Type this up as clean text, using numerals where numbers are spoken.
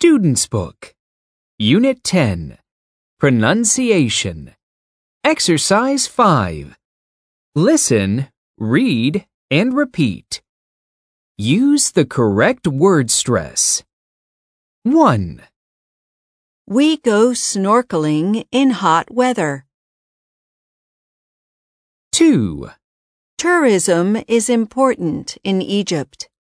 Student's Book, Unit 10, Pronunciation. Exercise 5. Listen, read, and repeat. Use the correct word stress. 1. We go snorkeling in hot weather. 2. Tourism is important in Egypt.